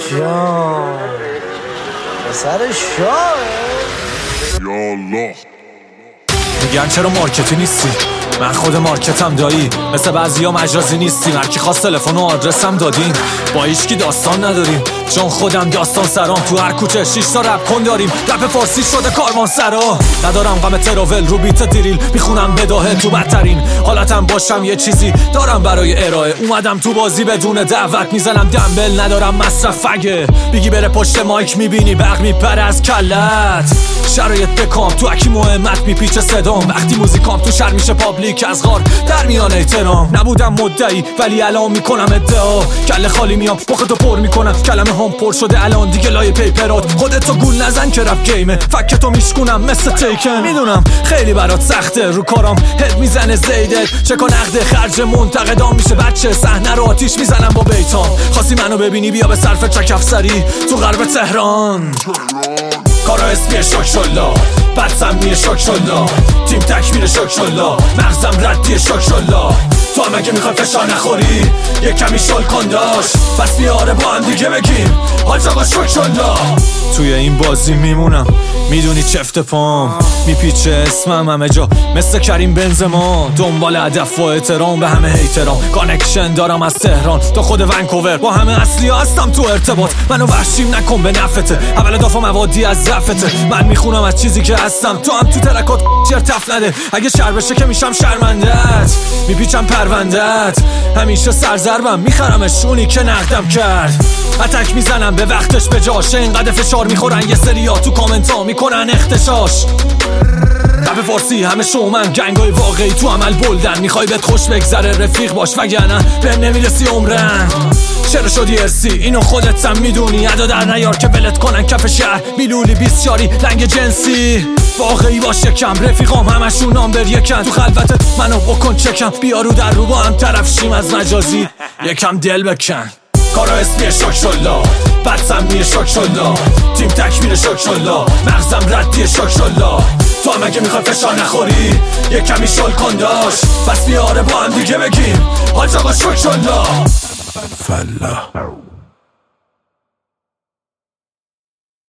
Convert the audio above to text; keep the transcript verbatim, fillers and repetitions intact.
جان پسر شاه یالله. میگن چرا مارکتی نیستی؟ من خود مارکتم دایی، مثل بعضیا مجازی نیستیم. هر کی خواست تلفن و آدرسم دادیم، با هیچکی داستان نداریم چون خودم داستان سرام. تو هر کوچه شش تا رپ کن داریم، رپ فارسی شده کاروان سرا. ندارم غم تراول رو بیت دیریل، میخونم بداهه تو بدترین حالتم باشم. یه چیزی دارم برای ارائه، اومدم تو بازی بدون دعوت. میزنم دنبل ندارم مصرف فگه، بیگی بره پشت مایک میبینی برق میپره از کلت. شرایط بکام تو اکی مهمت میپیچه صدام، وقتی موزیکام تو شهر میشه پابلیک از غار در میان احترام. نبودم مدعی ولی الان میکنم ادعا، کله خالی میام مختو پر میکنم، کلمه هم پر شده الان دیگه لای پیپرات. خودتو گول نزن که رپ گیمه، فکتو میشکونم مثل تیکن. میدونم خیلی برات سخته، رو کارام هد میزنه زیدت. چه کن نقد خرج منتقدام میشه بچه، صحنه رو آتیش میزنم با بیتام. خواستی منو ببینی بیا به صرف چک افسری تو غرب تهران. کارا اسمیه شاکشالله، بد سمیه شاکشالله، تیم تکمیل شاکشالله، مغزم ردیه شاکشالله. تو هم اگه میخوای فشار نخوری یه کمی شل کن داشت، پس بیاره با هم دیگه بگیم حاج آقا شاکشالله. توی این بازی میمونم میدونی چفت پام، میپیچه اسمم همه جا مثل کریم بنزما. دنبال هدف و احترام به همه هیترام، کانکشن دارم از تهران تا خود ونکوور. با همه اصلی هستم تو ارتباط، منو وحشیم نکن به نفته. اول دافع موادی از رفته، من میخونم از چیزی که هستم. تو هم تو ترکات چرتف نده، اگه شر بشه که میشم شرمندت، میپیچم پروندت. همیشه سرزربم میخرمش اونی که نقدم کرد. اتک میزنم به وقتش به جاش، اینقدر فشار میخورن یه سریا تو کامنت ها میکنن اختشاش. رپ فارسی همه شومن، گنگای واقعی تو عمل بلدن. میخوای بهت خوش بگذره رفیق باش وگرنه بهم نمیرسی عمرن. چرا شدی ارسی اینو خودت هم میدونی، ادا در نیار که ولت کنن کف شهر. بیلولی بیسیاری لنگ جنسی، واقعی باش یکم. رفیقام همشون نامبر یکن، تو خلوتت منو بکن چکم. بیارو در رو با هم طرف شیم از مجازی یکم دل بکن. کارا اسمیه شاکشالله، بد سمیه شاکشالله، تیم تکمیل شاکشالله، مغزم ردیه شاکشالله. تو هم اگه میخوای فشار نخوری یه کمی شل کن داشت، پس بیاره با هم دیگه بگیم حاج آقا شاکشالله. فلا